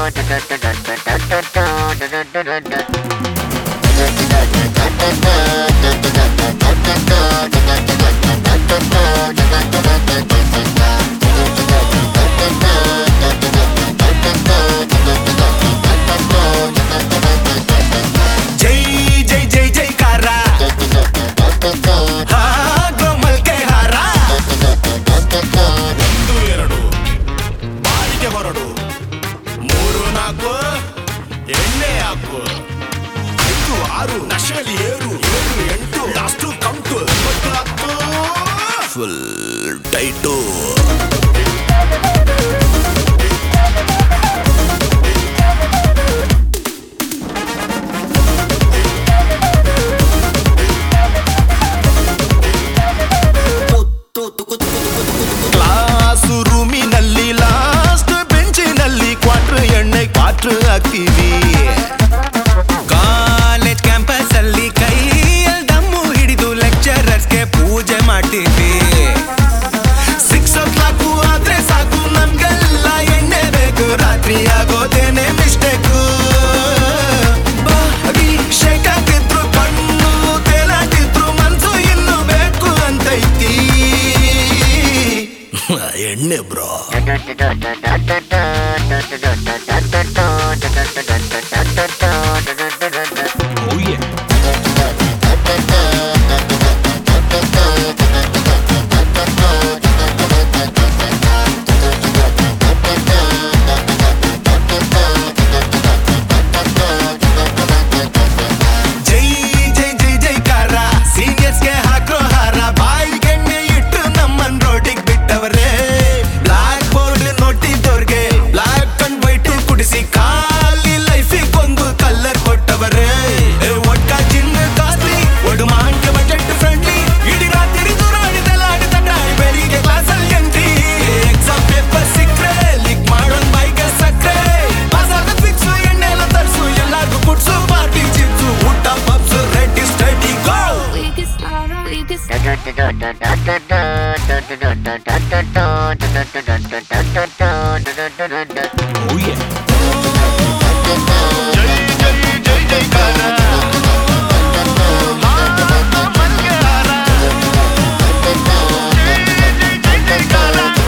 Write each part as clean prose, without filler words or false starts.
Full title. Class ರೂಮಿನಲ್ಲಿ last ಬೆಂಚಿನಲ್ಲಿ quarter ಎಣ್ಣೆ ಕ್ವಾರ್ಟರ್ ಹಾಕ್ತೀವಿ. ಕಾಲೇಜ್ ಕ್ಯಾಂಪಸ್ ಅಲ್ಲಿ ಕೈಯಲ್ಲಿ ದಮ್ಮು ಹಿಡಿದು ಲೆಕ್ಚರರ್ಸ್ಗೆ ಪೂಜೆ ಮಾಡ್ತೀವಿ. 6 o'clock ಆದ್ರೆ ಸಾಕು ನಮ್ಗೆಲ್ಲ ಎಣ್ಣೆ ಬೇಕು. ರಾತ್ರಿ ಆಗೋದೇನೆ ಮಿಸ್ಟೇಕು. ಶೇಕ್ ಆಗಿದ್ರು ಕಣ್ಣು ತೇಲಾಟಿದ್ರು ಮನ್ಸು ಇನ್ನು ಬೇಕು ಅಂತೈತಿ ಎಣ್ಣೆ ಬ್ರೋ.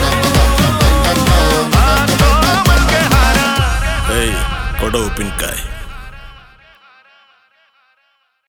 Hey, ಕೊಡು ಉಪ್ಪಿನಕಾಯಿ.